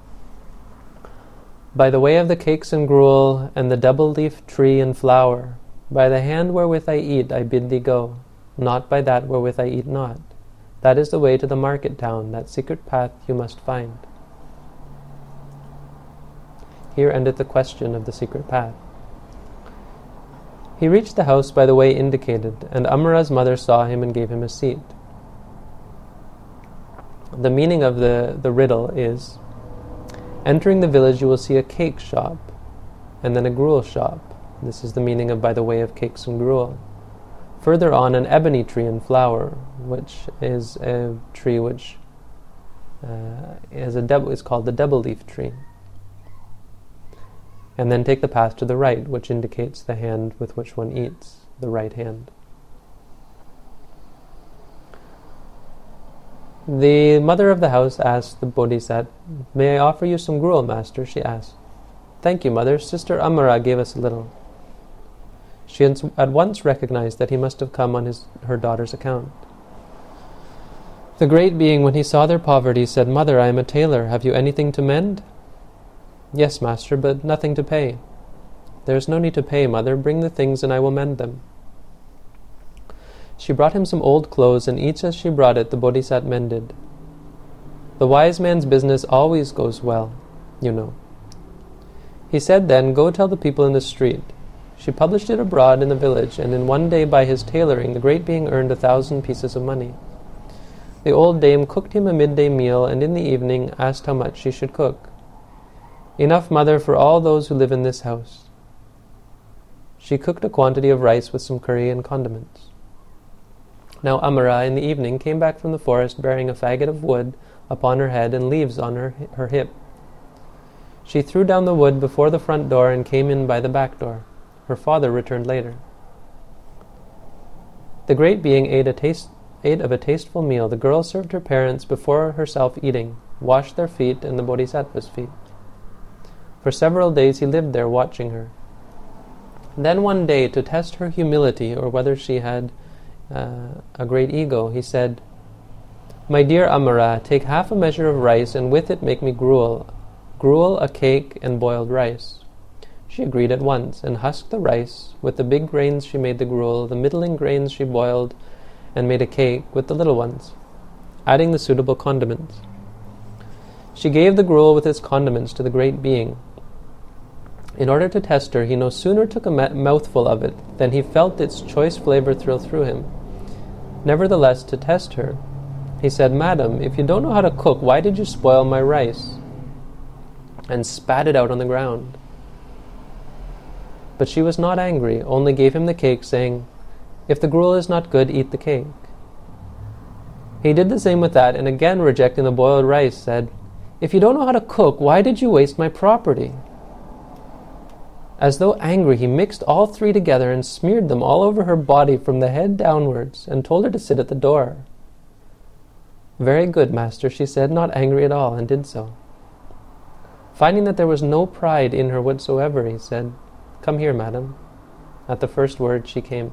A: By the way of the cakes and gruel, and the double-leaf tree and flower, by the hand wherewith I eat, I bid thee go, not by that wherewith I eat not. That is the way to the market town, that secret path you must find. Here endeth the question of the secret path. He reached the house by the way indicated, and Amara's mother saw him and gave him a seat. The meaning of the, the riddle is, entering the village you will see a cake shop, and then a gruel shop. This is the meaning of by the way of cakes and gruel. Further on, an ebony tree and flower, which is a tree which uh, is, a deb- is called the double-leaf tree. And then take the path to the right, which indicates the hand with which one eats, the right hand. The mother of the house asked the Bodhisat, "May I offer you some gruel, master?" she asked. "Thank you, mother. Sister Amara gave us a little." She at once recognized that he must have come on his, her daughter's account. The great being, when he saw their poverty, said, "Mother, I am a tailor. Have you anything to mend?" "Yes, master, but nothing to pay." "There is no need to pay, mother. Bring the things and I will mend them." She brought him some old clothes, and each as she brought it, the Bodhisat mended. The wise man's business always goes well, you know. He said then, "Go tell the people in the street." She published it abroad in the village, and in one day by his tailoring the great being earned a thousand pieces of money. The old dame cooked him a midday meal, and in the evening asked how much she should cook. "Enough, mother, for all those who live in this house." She cooked a quantity of rice with some curry and condiments. Now Amara in the evening came back from the forest bearing a faggot of wood upon her head and leaves on her, her hip. She threw down the wood before the front door and came in by the back door. Her father returned later. The great being ate, a taste, ate of a tasteful meal. The girl served her parents before herself eating, washed their feet and the Bodhisattva's feet. For several days he lived there watching her. Then one day, to test her humility or whether she had uh, a great ego, he said, "My dear Amara, take half a measure of rice and with it make me gruel. Gruel, a cake, and boiled rice." She agreed at once, and husked the rice. With the big grains she made the gruel, the middling grains she boiled, and made a cake with the little ones, adding the suitable condiments. She gave the gruel with its condiments to the great being. In order to test her, he no sooner took a ma- mouthful of it than he felt its choice flavor thrill through him. Nevertheless, to test her, he said, "Madam, if you don't know how to cook, why did you spoil my rice?" and spat it out on the ground. But she was not angry, only gave him the cake, saying, "If the gruel is not good, eat the cake." He did the same with that, and again rejecting the boiled rice, said, "If you don't know how to cook, why did you waste my property?" As though angry, he mixed all three together and smeared them all over her body from the head downwards, and told her to sit at the door. "Very good, master," she said, not angry at all, and did so. Finding that there was no pride in her whatsoever, he said, "Come here, madam." At the first word she came.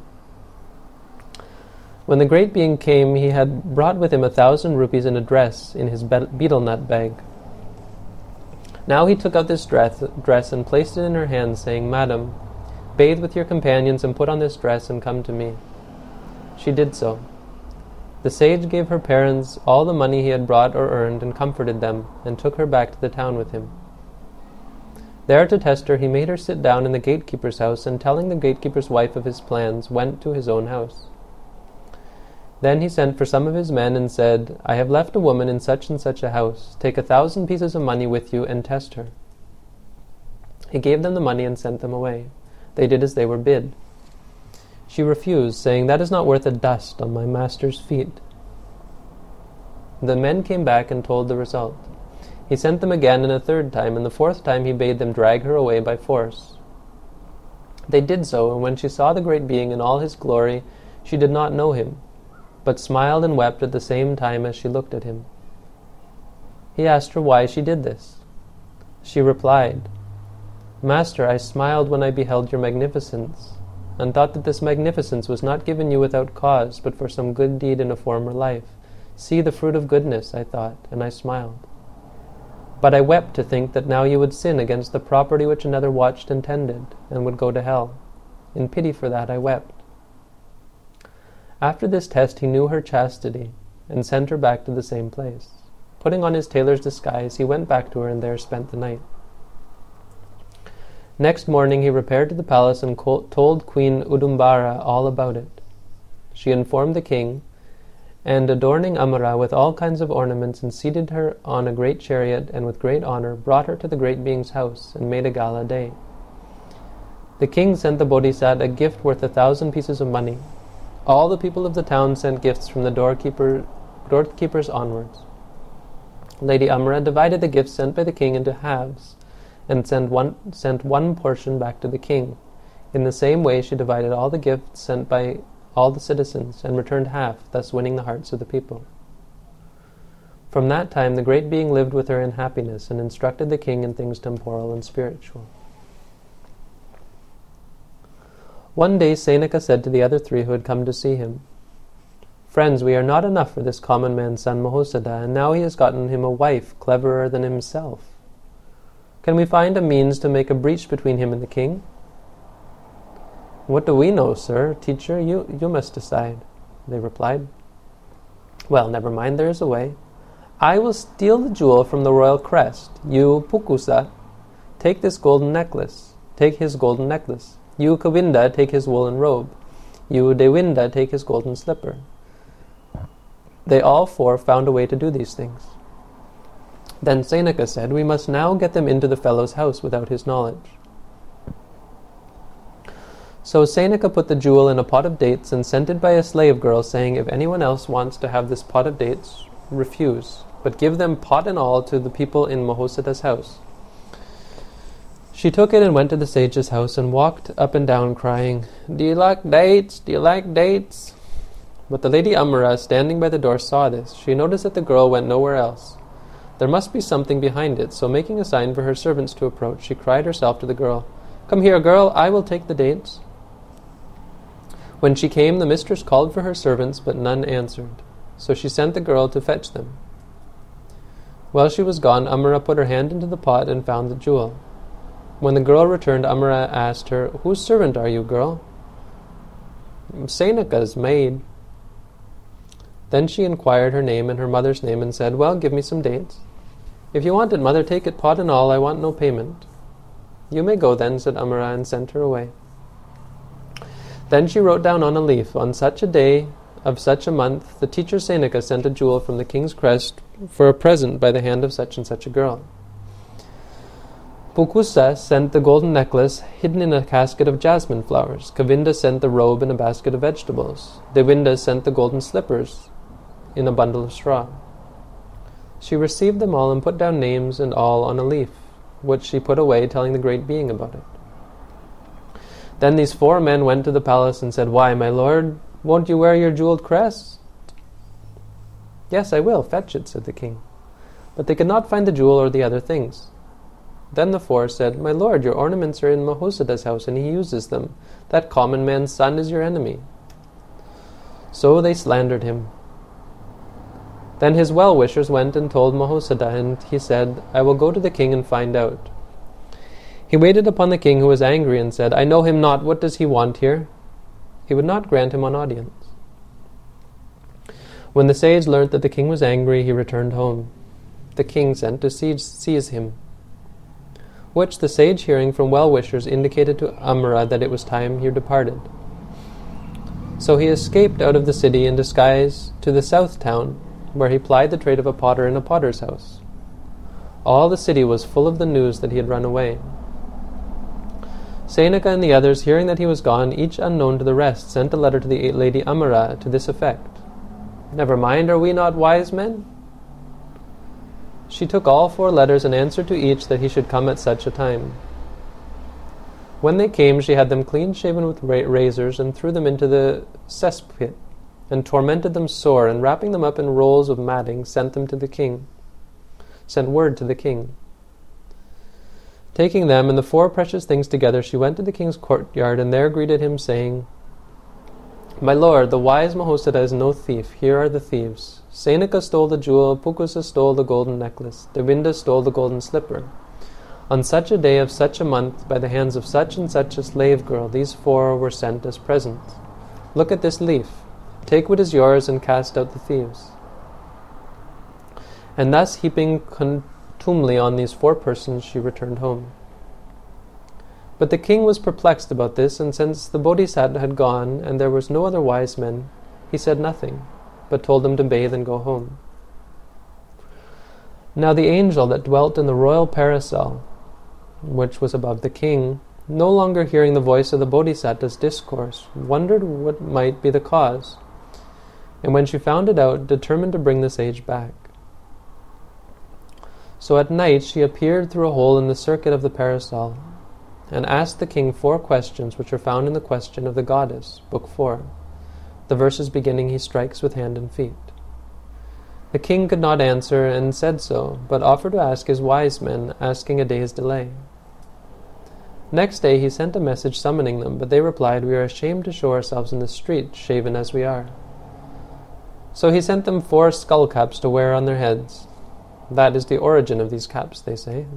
A: When the great being came, he had brought with him a thousand rupees in a dress in his be- betel nut bag. Now he took out this dress, dress and placed it in her hand, saying, "Madam, bathe with your companions and put on this dress and come to me." She did so. The sage gave her parents all the money he had brought or earned and comforted them, and took her back to the town with him. There, to test her, he made her sit down in the gatekeeper's house, and telling the gatekeeper's wife of his plans, went to his own house. Then he sent for some of his men and said, "I have left a woman in such and such a house. Take a thousand pieces of money with you and test her." He gave them the money and sent them away. They did as they were bid. She refused, saying, "That is not worth a dust on my master's feet." The men came back and told the result. He sent them again and a third time, and the fourth time he bade them drag her away by force. They did so, and when she saw the great being in all his glory, she did not know him, but smiled and wept at the same time as she looked at him. He asked her why she did this. She replied, Master, I smiled when I beheld your magnificence, and thought that this magnificence was not given you without cause, but for some good deed in a former life. See the fruit of goodness, I thought, and I smiled. But I wept to think that now you would sin against the property which another watched and tended, and would go to hell. In pity for that I wept. After this test he knew her chastity, and sent her back to the same place. Putting on his tailor's disguise, he went back to her and there spent the night. Next morning he repaired to the palace and co- told Queen Udumbara all about it. She informed the king, and adorning Amara with all kinds of ornaments, and seated her on a great chariot, and with great honor brought her to the great being's house, and made a gala day. The king sent the Bodhisat a gift worth a thousand pieces of money. All the people of the town sent gifts from the doorkeeper, doorkeepers onwards. Lady Amara divided the gifts sent by the king into halves, and sent one, sent one portion back to the king. In the same way she divided all the gifts sent by all the citizens, and returned half, thus winning the hearts of the people. From that time the great being lived with her in happiness, and instructed the king in things temporal and spiritual. One day Senaka said to the other three who had come to see him, Friends, we are not enough for this common man's son Mahosada, and now he has gotten him a wife cleverer than himself. Can we find a means to make a breach between him and the king? What do we know, sir? Teacher, you, you must decide, they replied. Well, never mind, there is a way. I will steal the jewel from the royal crest. You, Pukusa, take this golden necklace. Take his golden necklace. You, Kavinda, take his woolen robe. You, Dewinda, take his golden slipper. They all four found a way to do these things. Then Senaka said, We must now get them into the fellow's house without his knowledge. So Senaka put the jewel in a pot of dates and sent it by a slave girl, saying, If anyone else wants to have this pot of dates, refuse, but give them pot and all to the people in Mahosada's house. She took it and went to the sage's house and walked up and down crying, Do you like dates? Do you like dates? But the lady Amara, standing by the door, saw this. She noticed that the girl went nowhere else. There must be something behind it, so making a sign for her servants to approach, she cried herself to the girl, Come here, girl, I will take the dates. When she came, the mistress called for her servants, but none answered. So she sent the girl to fetch them. While she was gone, Amara put her hand into the pot and found the jewel. When the girl returned, Amara asked her, Whose servant are you, girl? Senaka's maid. Then she inquired her name and her mother's name and said, Well, give me some dates. If you want it, mother, take it, pot and all. I want no payment. You may go then, said Amara, and sent her away. Then she wrote down on a leaf, On such a day of such a month, the teacher Senaka sent a jewel from the king's crest for a present by the hand of such and such a girl. Pukusa sent the golden necklace hidden in a casket of jasmine flowers. Kavinda sent the robe in a basket of vegetables. Dewinda sent the golden slippers in a bundle of straw. She received them all and put down names and all on a leaf, which she put away, telling the great being about it. Then these four men went to the palace and said, Why, my lord, won't you wear your jeweled crest? Yes, I will, fetch it, said the king. But they could not find the jewel or the other things. Then the four said, My lord, your ornaments are in Mahosada's house, and he uses them. That common man's son is your enemy. So they slandered him. Then his well-wishers went and told Mahosada, and he said, I will go to the king and find out. He waited upon the king, who was angry, and said, I know him not, what does he want here? He would not grant him an audience. When the sage learnt that the king was angry, he returned home. The king sent to seize him, which the sage, hearing from well-wishers, indicated to Amara that it was time he departed. So he escaped out of the city in disguise to the south town, where he plied the trade of a potter in a potter's house. All the city was full of the news that he had run away. Senaka and the others, hearing that he was gone, each unknown to the rest, sent a letter to the lady Amara to this effect. Never mind, are we not wise men? She took all four letters and answered to each that he should come at such a time. When they came, she had them clean-shaven with ra- razors and threw them into the cesspit, and tormented them sore, and wrapping them up in rolls of matting, sent them to the king. Sent word to the king. Taking them and the four precious things together, she went to the king's courtyard and there greeted him, saying, "My lord, the wise Mahosada is no thief. Here are the thieves. Senaka stole the jewel, Pukusa stole the golden necklace, Devinda stole the golden slipper. On such a day of such a month, by the hands of such and such a slave girl, these four were sent as presents. Look at this leaf. Take what is yours and cast out the thieves." And thus, heaping contumely on these four persons, she returned home. But the king was perplexed about this, and since the Bodhisattva had gone, and there was no other wise men, he said nothing, but told them to bathe and go home. Now the angel that dwelt in the royal parasol, which was above the king, no longer hearing the voice of the Bodhisattva's discourse, wondered what might be the cause, and when she found it out, determined to bring the sage back. So at night she appeared through a hole in the circuit of the parasol, and asked the king four questions which are found in the Question of the Goddess, Book four, the verses beginning, "He strikes with hand and feet." The king could not answer, and said so, but offered to ask his wise men, asking a day's delay. Next day he sent a message summoning them, but they replied, "We are ashamed to show ourselves in the street, shaven as we are." So he sent them four skull caps to wear on their heads. That is the origin of these caps, they say.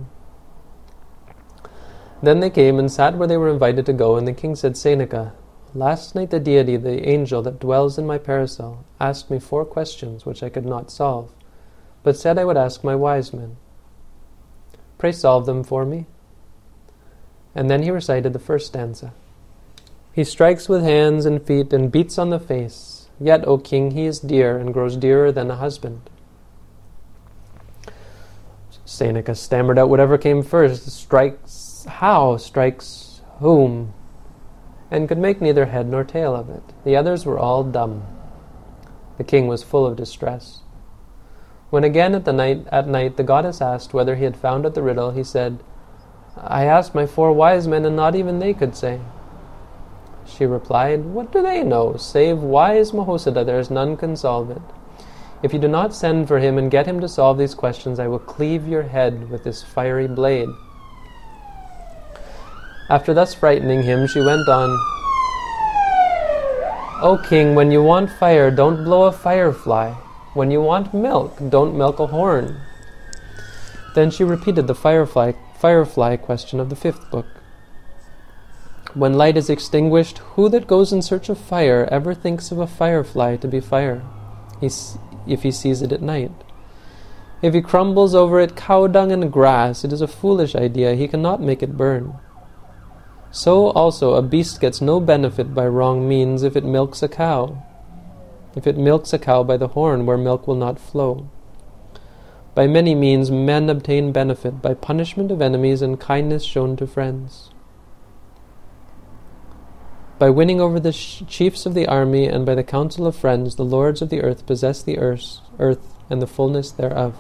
A: Then they came and sat where they were invited to go, and the king said, "Senaka, last night the deity, the angel that dwells in my parasol, asked me four questions which I could not solve, but said I would ask my wise men. Pray solve them for me." And then he recited the first stanza. "He strikes with hands and feet and beats on the face, yet, O king, he is dear and grows dearer than a husband." Senaka stammered out whatever came first. Strikes how? Strikes whom? And could make neither head nor tail of it. The others were all dumb. The king was full of distress. When again at the night at night the goddess asked whether he had found out the riddle, he said, "I asked my four wise men, and not even they could say." She replied, "What do they know? Save wise Mahosada, there is none can solve it. If you do not send for him and get him to solve these questions, I will cleave your head with this fiery blade." After thus frightening him, she went on, "O king, when you want fire, don't blow a firefly. When you want milk, don't milk a horn." Then she repeated the firefly, firefly question of the fifth book. "When light is extinguished, who that goes in search of fire ever thinks of a firefly to be fire, He's, if he sees it at night? If he crumbles over it cow dung and grass, it is a foolish idea, he cannot make it burn. So also a beast gets no benefit by wrong means if it milks a cow. If it milks a cow by the horn, where milk will not flow. By many means men obtain benefit, by punishment of enemies and kindness shown to friends. By winning over the sh- chiefs of the army, and by the counsel of friends, the lords of the earth possess the earth, earth and the fullness thereof.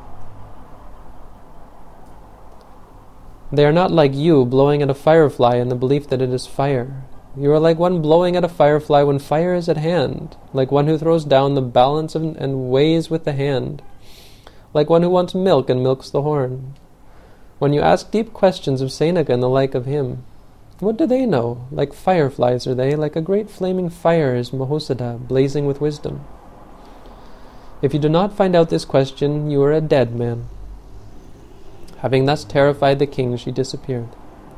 A: They are not like you, blowing at a firefly in the belief that it is fire. You are like one blowing at a firefly when fire is at hand, like one who throws down the balance of, and weighs with the hand, like one who wants milk and milks the horn. When you ask deep questions of Senaka and the like of him, what do they know? Like fireflies are they, like a great flaming fire is Mahosada, blazing with wisdom. If you do not find out this question, you are a dead man." Having thus terrified the king, she disappeared.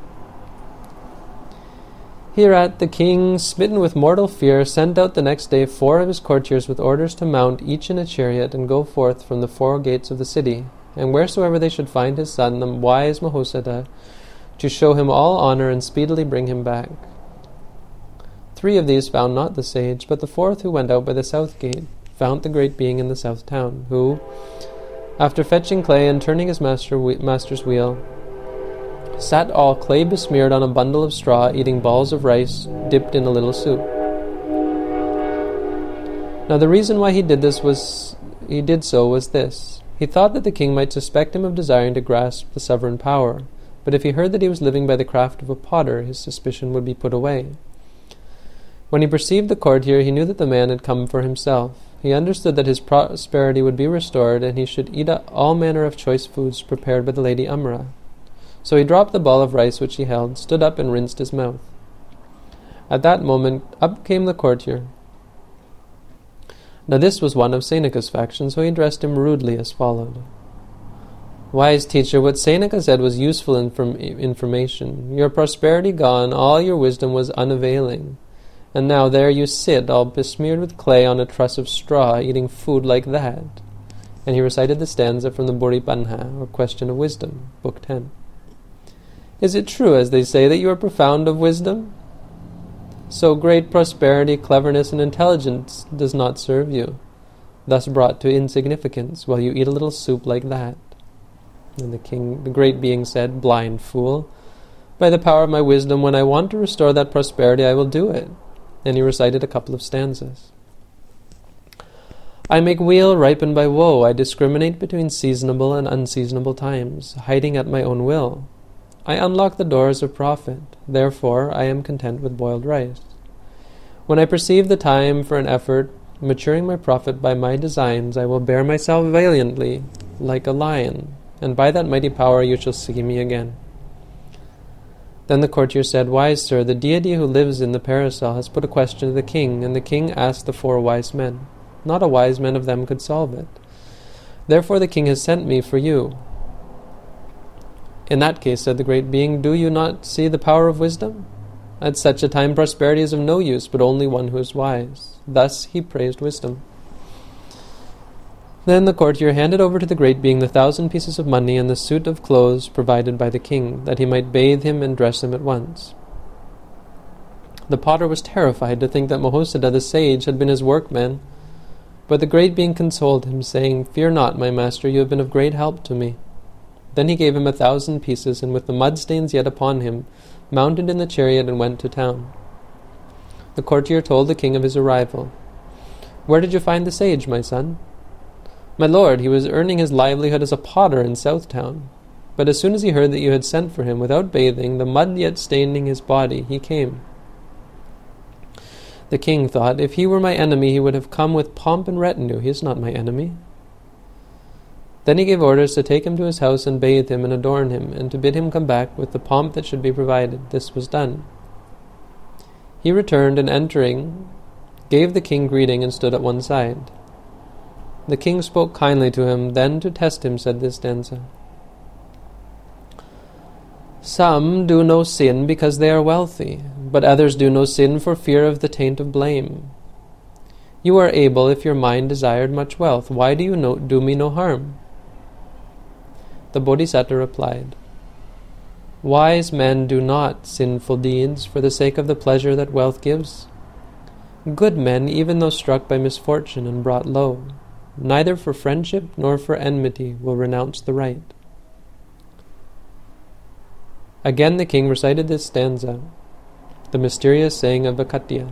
A: Hereat the king, smitten with mortal fear, sent out the next day four of his courtiers with orders to mount each in a chariot and go forth from the four gates of the city, and wheresoever they should find his son, the wise Mahosada, to show him all honor and speedily bring him back. Three of these found not the sage, but the fourth, who went out by the south gate, found the great being in the south town, who, after fetching clay and turning his master we- master's wheel, sat all clay besmeared on a bundle of straw, eating balls of rice dipped in a little soup. Now the reason why he did this was he did so was this. He thought that the king might suspect him of desiring to grasp the sovereign power, but if he heard that he was living by the craft of a potter, his suspicion would be put away. When he perceived the courtier, he knew that the man had come for himself. He understood that his prosperity would be restored, and he should eat all manner of choice foods prepared by the Lady Amra. So he dropped the ball of rice which he held, stood up and rinsed his mouth. At that moment up came the courtier. Now this was one of Seneca's faction, so he addressed him rudely as followed. Wise teacher, what Seneca said was useful inform- information. Your prosperity gone, all your wisdom was unavailing. And now there you sit, all besmeared with clay on a truss of straw, eating food like that. And he recited the stanza from the Buri Banha, or Question of Wisdom, Book ten. Is it true, as they say, that you are profound of wisdom? So great prosperity, cleverness, and intelligence does not serve you, thus brought to insignificance, while you eat a little soup like that. And the king, the great being said, Blind fool, by the power of my wisdom, when I want to restore that prosperity, I will do it. And he recited a couple of stanzas. I make weal ripen by woe. I discriminate between seasonable and unseasonable times, hiding at my own will. I unlock the doors of profit. Therefore, I am content with boiled rice. When I perceive the time for an effort, maturing my profit by my designs, I will bear myself valiantly, like a lion, and by that mighty power you shall see me again. Then the courtier said, Wise sir, the deity who lives in the parasol has put a question to the king, and the king asked the four wise men. Not a wise man of them could solve it. Therefore the king has sent me for you. In that case, said the great being, do you not see the power of wisdom? At such a time prosperity is of no use, but only one who is wise. Thus he praised wisdom. Then the courtier handed over to the great being the thousand pieces of money and the suit of clothes provided by the king, that he might bathe him and dress him at once. The potter was terrified to think that Mahosada the sage had been his workman, but the great being consoled him, saying, Fear not, my master, you have been of great help to me. Then he gave him a thousand pieces, and with the mud stains yet upon him, mounted in the chariot and went to town. The courtier told the king of his arrival. Where did you find the sage, my son? My lord, he was earning his livelihood as a potter in Southtown. But as soon as he heard that you had sent for him, without bathing, the mud yet staining his body, he came. The king thought, if he were my enemy, he would have come with pomp and retinue. He is not my enemy. Then he gave orders to take him to his house and bathe him and adorn him, and to bid him come back with the pomp that should be provided. This was done. He returned, and entering, gave the king greeting and stood at one side. The king spoke kindly to him. Then, to test him, said this stanza. Some do no sin because they are wealthy, but others do no sin for fear of the taint of blame. You are able if your mind desired much wealth. Why do you no, do me no harm? The Bodhisattva replied, Wise men do not sinful deeds for the sake of the pleasure that wealth gives. Good men, even though struck by misfortune and brought low, neither for friendship nor for enmity will renounce the right. Again the king recited this stanza, the mysterious saying of Vakatya.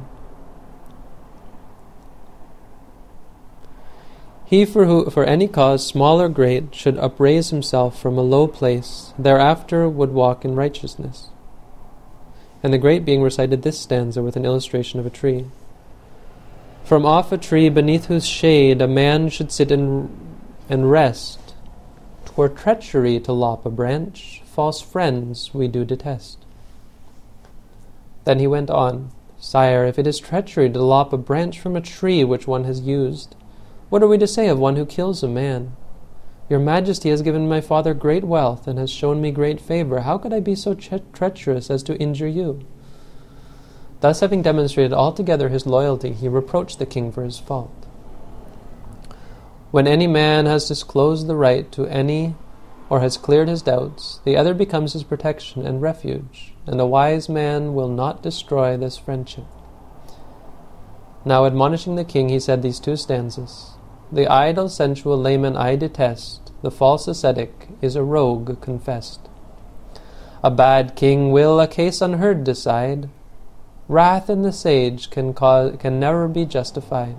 A: He for who, for any cause, small or great, should upraise himself from a low place, thereafter would walk in righteousness. And the great being recited this stanza with an illustration of a tree. From off a tree beneath whose shade a man should sit and, and rest, 'twere treachery to lop a branch, false friends we do detest. Then he went on, Sire, if it is treachery to lop a branch from a tree which one has used, what are we to say of one who kills a man? Your Majesty has given my father great wealth and has shown me great favor. How could I be so tre- treacherous as to injure you? Thus, having demonstrated altogether his loyalty, he reproached the king for his fault. When any man has disclosed the right to any or has cleared his doubts, the other becomes his protection and refuge, and a wise man will not destroy this friendship. Now, admonishing the king, he said these two stanzas. The idle, sensual layman I detest. The false ascetic is a rogue confessed. A bad king will a case unheard decide. Wrath in the sage can cause, can never be justified.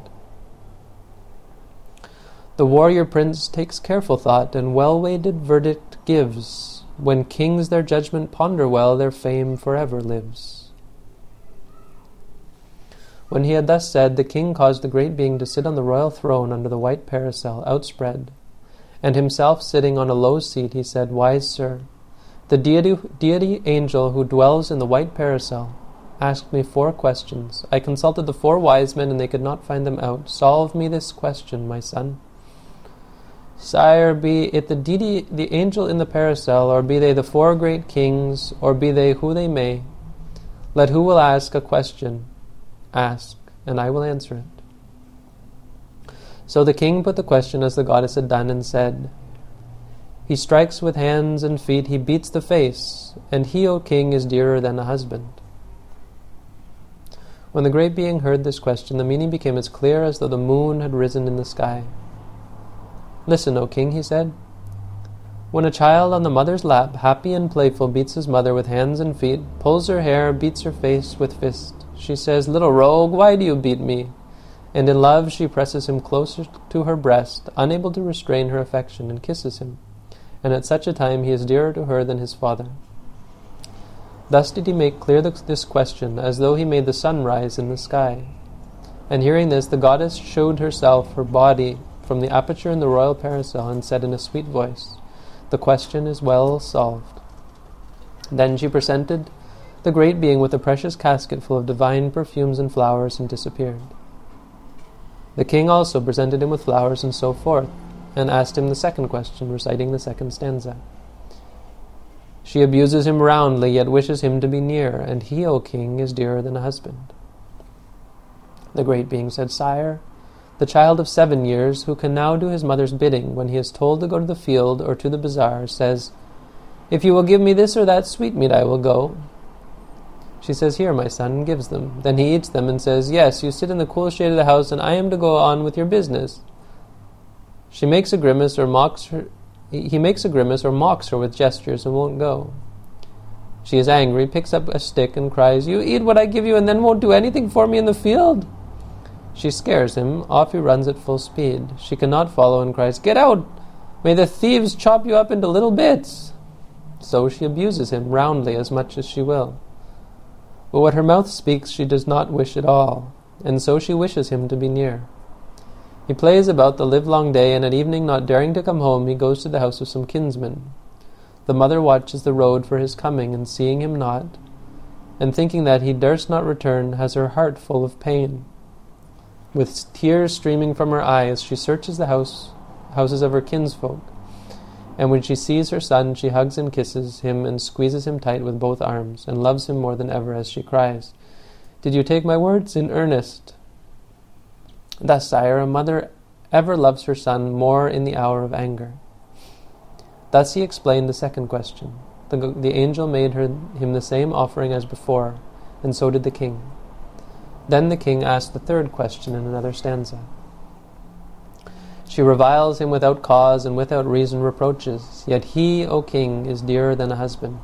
A: The warrior prince takes careful thought, and well-weighed verdict gives. When kings their judgment ponder well, their fame forever lives. When he had thus said, the king caused the great being to sit on the royal throne under the white parasol outspread, and himself sitting on a low seat, he said, Wise sir, The deity, deity angel who dwells in the white parasol asked me four questions. I consulted the four wise men, and they could not find them out. Solve me this question, my son. Sire, be it the deity, the angel in the parasol, or be they the four great kings, or be they who they may, let who will ask a question ask, and I will answer it. So the king put the question as the goddess had done, and said, He strikes with hands and feet, he beats the face, and he, O king, is dearer than a husband. When the great being heard this question, the meaning became as clear as though the moon had risen in the sky. Listen, O king, he said. When a child on the mother's lap, happy and playful, beats his mother with hands and feet, pulls her hair, beats her face with fist, she says, Little rogue, why do you beat me? And in love she presses him closer to her breast, unable to restrain her affection, and kisses him. And at such a time he is dearer to her than his father. Thus did he make clear this question, as though he made the sun rise in the sky. And hearing this, the goddess showed herself, her body, from the aperture in the royal parasol, and said in a sweet voice, The question is well solved. Then she presented the great being with a precious casket full of divine perfumes and flowers, and disappeared. The king also presented him with flowers and so forth, and asked him the second question, reciting the second stanza. She abuses him roundly, yet wishes him to be near, and he, O king, is dearer than a husband. The great being said, Sire, the child of seven years, who can now do his mother's bidding when he is told to go to the field or to the bazaar, says, If you will give me this or that sweetmeat, I will go. She says, Here, my son, and gives them. Then he eats them and says, Yes, you sit in the cool shade of the house, and I am to go on with your business. She makes a grimace or mocks her. He makes a grimace or mocks her with gestures and won't go. She is angry, picks up a stick and cries, You eat what I give you and then won't do anything for me in the field. She scares him. Off he runs at full speed. She cannot follow and cries, Get out! May the thieves chop you up into little bits. So she abuses him roundly as much as she will. But what her mouth speaks she does not wish at all, and so she wishes him to be near. He plays about the livelong day, and at evening, not daring to come home, he goes to the house of some kinsmen. The mother watches the road for his coming, and seeing him not, and thinking that he durst not return, has her heart full of pain. With tears streaming from her eyes, she searches the house, houses of her kinsfolk, and when she sees her son, she hugs and kisses him and squeezes him tight with both arms, and loves him more than ever, as she cries, Did you take my words in earnest? Thus, sire, a mother ever loves her son more in the hour of anger. Thus he explained the second question. The, the angel made her, him the same offering as before, and so did the king. Then the king asked the third question in another stanza. She reviles him without cause and without reason reproaches, yet he, O king, is dearer than a husband.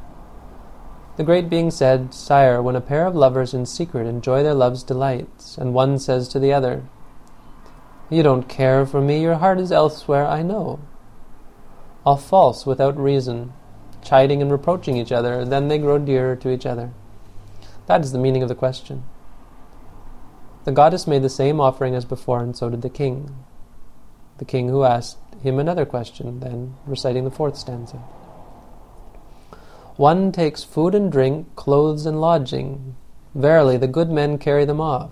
A: The great being said, Sire, when a pair of lovers in secret enjoy their love's delights, and one says to the other, You don't care for me, your heart is elsewhere, I know. All false without reason, chiding and reproaching each other, then they grow dearer to each other. That is the meaning of the question. The goddess made the same offering as before, and so did the king. The king who asked him another question, then reciting the fourth stanza. One takes food and drink, clothes and lodging. Verily, the good men carry them off.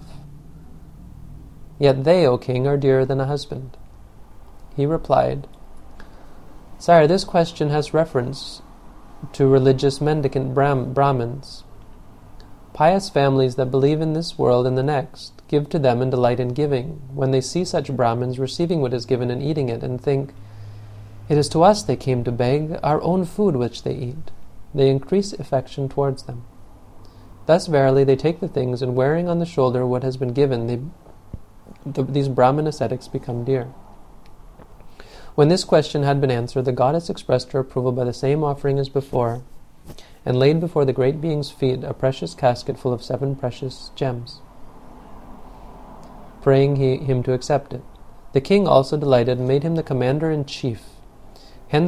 A: Yet they, O king, are dearer than a husband. He replied, Sire, this question has reference to religious mendicant Brahm- Brahmins. Pious families that believe in this world and the next give to them and delight in giving, when they see such Brahmins receiving what is given and eating it, and think, It is to us they came to beg, our own food which they eat. They increase affection towards them. Thus verily they take the things, and wearing on the shoulder what has been given, they, the, these Brahmin ascetics become dear. When this question had been answered, the goddess expressed her approval by the same offering as before, and laid before the great being's feet a precious casket full of seven precious gems, praying he, him to accept it. The king also delighted and made him the commander-in-chief.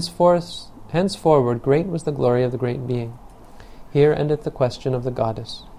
A: Henceforth, henceforward great was the glory of the great being. Here endeth the question of the goddess.